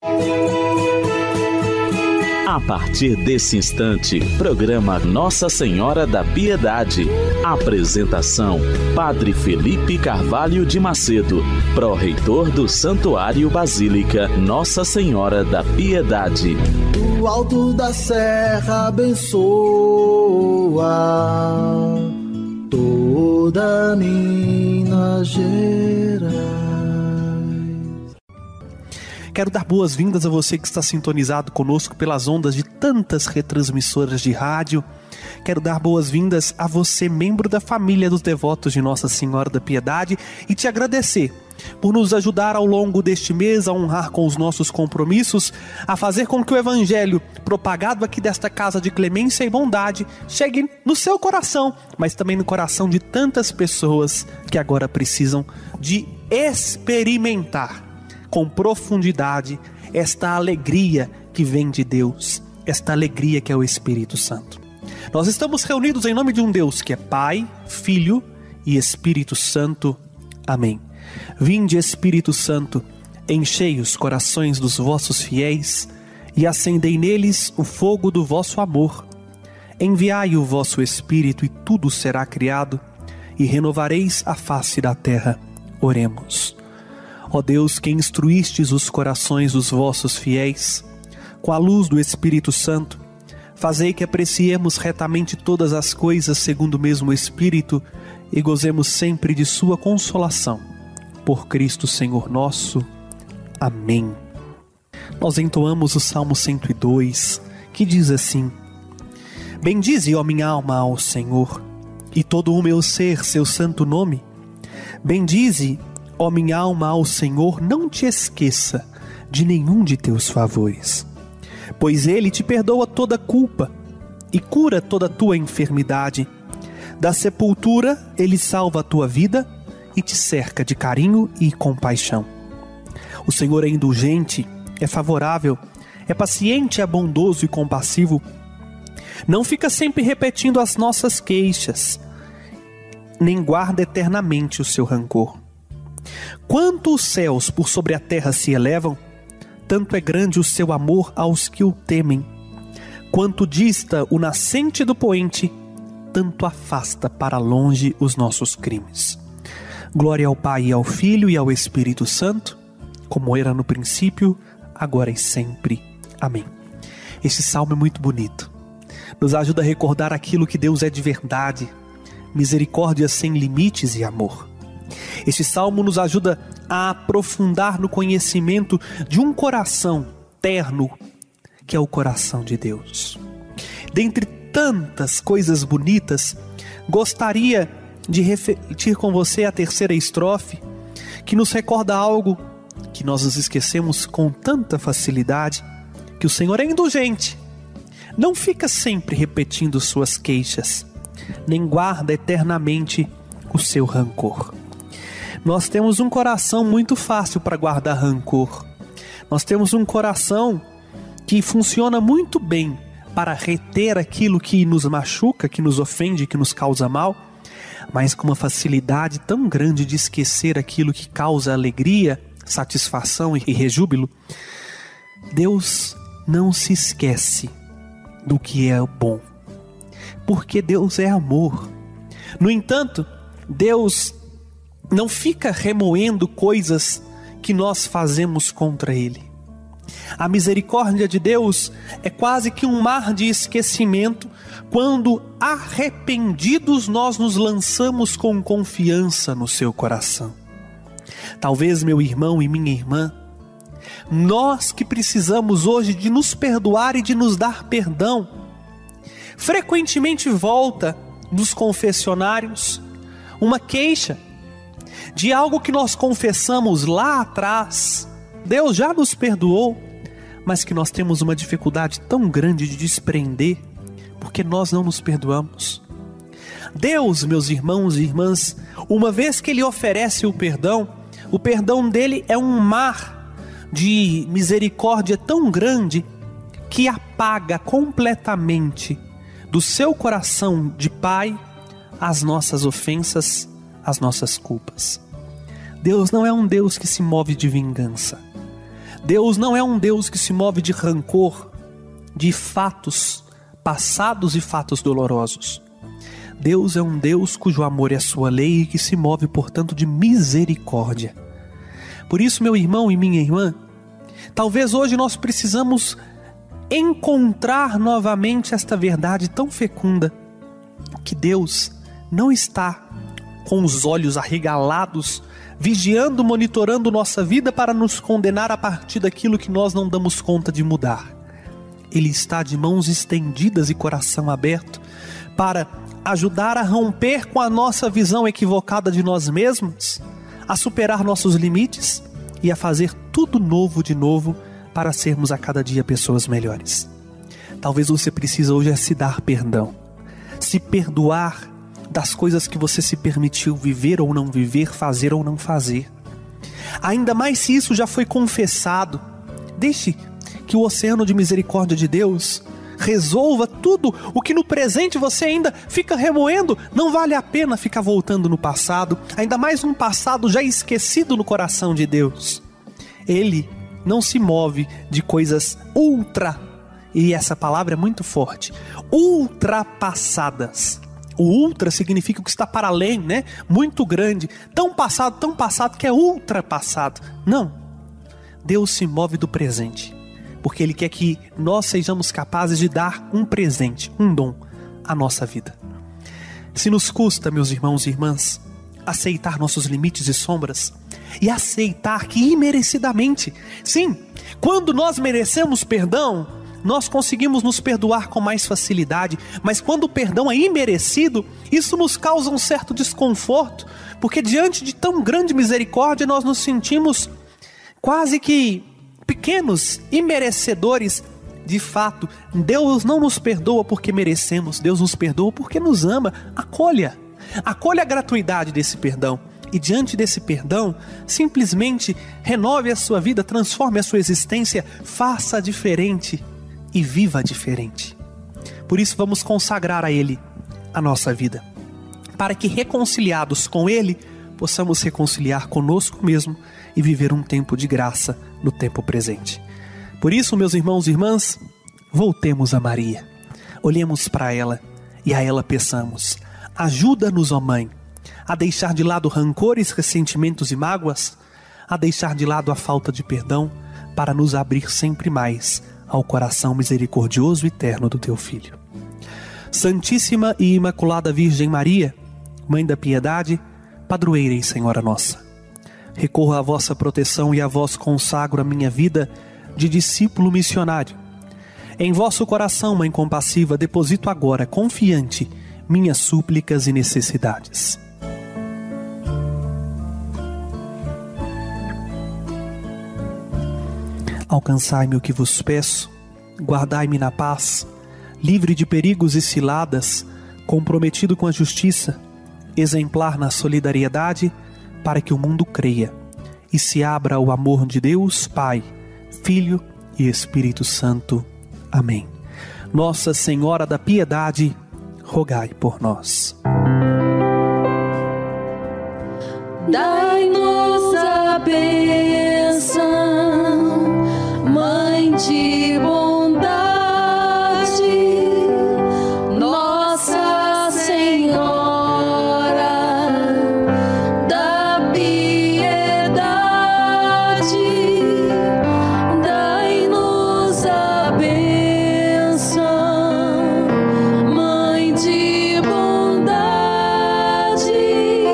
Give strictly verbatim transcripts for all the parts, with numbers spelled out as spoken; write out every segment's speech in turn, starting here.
A partir desse instante, programa Nossa Senhora da Piedade. Apresentação: Padre Felipe Carvalho de Macedo, pró-reitor do Santuário Basílica Nossa Senhora da Piedade. Do alto da serra abençoa toda Minas Gerais. Quero dar boas-vindas a você que está sintonizado conosco pelas ondas de tantas retransmissoras de rádio. Quero dar boas-vindas a você, membro da família dos devotos de Nossa Senhora da Piedade, e te agradecer por nos ajudar ao longo deste mês a honrar com os nossos compromissos, a fazer com que o Evangelho propagado aqui desta casa de clemência e bondade chegue no seu coração, mas também no coração de tantas pessoas que agora precisam de experimentar com profundidade esta alegria que vem de Deus, esta alegria que é o Espírito Santo. Nós estamos reunidos em nome de um Deus que é Pai, Filho e Espírito Santo. Amém. Vinde, Espírito Santo, enchei os corações dos vossos fiéis e acendei neles o fogo do vosso amor. Enviai o vosso Espírito e tudo será criado, e renovareis a face da terra. Oremos. Ó Deus, que instruístes os corações dos vossos fiéis, com a luz do Espírito Santo, fazei que apreciemos retamente todas as coisas segundo o mesmo Espírito e gozemos sempre de sua consolação. Por Cristo Senhor nosso. Amém. Nós entoamos o Salmo cento e dois, que diz assim: Bendize, ó minha alma, ao Senhor, e todo o meu ser seu santo nome. Bendize, ó minha alma, ao Senhor, não te esqueça de nenhum de teus favores, pois Ele te perdoa toda culpa e cura toda tua enfermidade. Da sepultura Ele salva a tua vida e te cerca de carinho e compaixão. O Senhor é indulgente, é favorável, é paciente, é bondoso e compassivo. Não fica sempre repetindo as nossas queixas, nem guarda eternamente o seu rancor. Quanto os céus por sobre a terra se elevam, tanto é grande o seu amor aos que o temem. Quanto dista o nascente do poente, tanto afasta para longe os nossos crimes. Glória ao Pai, e ao Filho e ao Espírito Santo, como era no princípio, agora e sempre. Amém. Este salmo é muito bonito. Nos ajuda a recordar aquilo que Deus é de verdade, misericórdia sem limites e amor. Este salmo nos ajuda a aprofundar no conhecimento de um coração terno, que é o coração de Deus. Dentre tantas coisas bonitas, gostaria de refletir com você a terceira estrofe, que nos recorda algo que nós nos esquecemos com tanta facilidade, que o Senhor é indulgente, não fica sempre repetindo suas queixas, nem guarda eternamente o seu rancor. Nós temos um coração muito fácil para guardar rancor. Nós temos um coração que funciona muito bem para reter aquilo que nos machuca, que nos ofende, que nos causa mal, mas com uma facilidade tão grande de esquecer aquilo que causa alegria, satisfação e rejúbilo. Deus não se esquece do que é bom, porque Deus é amor. No entanto, Deus não fica remoendo coisas que nós fazemos contra Ele. A misericórdia de Deus é quase que um mar de esquecimento quando, arrependidos, nós nos lançamos com confiança no seu coração. Talvez, meu irmão e minha irmã, nós que precisamos hoje de nos perdoar e de nos dar perdão, frequentemente volta dos confessionários uma queixa de algo que nós confessamos lá atrás. Deus já nos perdoou, mas que nós temos uma dificuldade tão grande de desprender, porque nós não nos perdoamos. Deus, meus irmãos e irmãs, uma vez que Ele oferece o perdão, o perdão dele é um mar de misericórdia tão grande que apaga completamente do seu coração de Pai as nossas ofensas, as nossas culpas. Deus não é um Deus que se move de vingança. Deus não é um Deus que se move de rancor, de fatos passados e fatos dolorosos. Deus é um Deus cujo amor é sua lei e que se move, portanto, de misericórdia. Por isso, meu irmão e minha irmã, talvez hoje nós precisamos encontrar novamente esta verdade tão fecunda, que Deus não está com os olhos arregalados, vigiando, monitorando nossa vida para nos condenar a partir daquilo que nós não damos conta de mudar. Ele está de mãos estendidas e coração aberto para ajudar a romper com a nossa visão equivocada de nós mesmos, a superar nossos limites e a fazer tudo novo de novo para sermos a cada dia pessoas melhores. Talvez você precise hoje é se dar perdão, se perdoar das coisas que você se permitiu viver ou não viver, fazer ou não fazer. Ainda mais se isso já foi confessado. Deixe que o oceano de misericórdia de Deus resolva tudo o que no presente você ainda fica remoendo. Não vale a pena ficar voltando no passado, ainda mais um passado já esquecido no coração de Deus. Ele não se move de coisas ultra, e essa palavra é muito forte, ultrapassadas. O ultra significa o que está para além, né? Muito grande, tão passado, tão passado que é ultrapassado. Não, Deus se move do presente, porque Ele quer que nós sejamos capazes de dar um presente, um dom à nossa vida. Se nos custa, meus irmãos e irmãs, aceitar nossos limites e sombras, e aceitar que imerecidamente, sim, quando nós merecemos perdão, nós conseguimos nos perdoar com mais facilidade, mas quando o perdão é imerecido, isso nos causa um certo desconforto, porque diante de tão grande misericórdia nós nos sentimos quase que pequenos, imerecedores. De fato, Deus não nos perdoa porque merecemos, Deus nos perdoa porque nos ama. Acolha, acolha a gratuidade desse perdão. E diante desse perdão, simplesmente renove a sua vida, transforme a sua existência, faça diferente e viva diferente. Por isso vamos consagrar a Ele a nossa vida, para que reconciliados com Ele, possamos reconciliar conosco mesmo e viver um tempo de graça no tempo presente. Por isso, meus irmãos e irmãs, voltemos a Maria, olhemos para ela e a ela peçamos: ajuda-nos, ó Mãe, a deixar de lado rancores, ressentimentos e mágoas, a deixar de lado a falta de perdão, para nos abrir sempre mais ao coração misericordioso e eterno do Teu Filho. Santíssima e Imaculada Virgem Maria, Mãe da Piedade, padroeira e Senhora nossa, recorro à vossa proteção e a vós consagro a minha vida de discípulo missionário. Em vosso coração, Mãe compassiva, deposito agora, confiante, minhas súplicas e necessidades. Alcançai-me o que vos peço, guardai-me na paz, livre de perigos e ciladas, comprometido com a justiça, exemplar na solidariedade, para que o mundo creia e se abra ao amor de Deus, Pai, Filho e Espírito Santo. Amém. Nossa Senhora da Piedade, rogai por nós. Dai-nos a bênção, Mãe de bondade, Nossa Senhora da Piedade. Dai-nos a bênção, Mãe de bondade,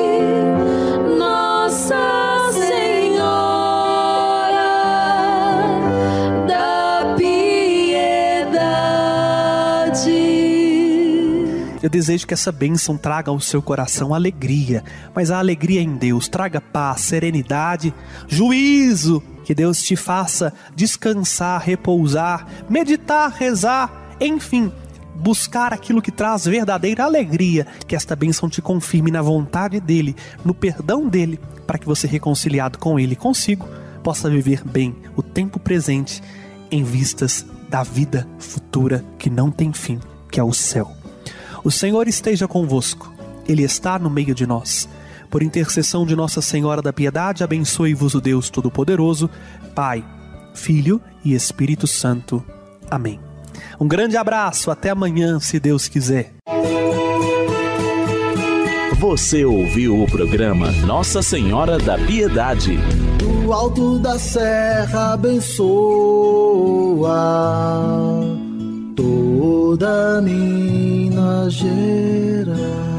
Nossa Senhora da Piedade. Eu desejo que essa bênção traga ao seu coração alegria, mas a alegria em Deus traga paz, serenidade, juízo, que Deus te faça descansar, repousar, meditar, rezar, enfim, buscar aquilo que traz verdadeira alegria, que esta bênção te confirme na vontade dEle, no perdão dEle, para que você, reconciliado com Ele e consigo, possa viver bem o tempo presente em vistas da vida futura que não tem fim, que é o céu. O Senhor esteja convosco, Ele está no meio de nós. Por intercessão de Nossa Senhora da Piedade, abençoe-vos o Deus Todo-Poderoso, Pai, Filho e Espírito Santo. Amém. Um grande abraço, até amanhã, se Deus quiser. Você ouviu o programa Nossa Senhora da Piedade. Do alto da serra abençoa toda Minas Gerais.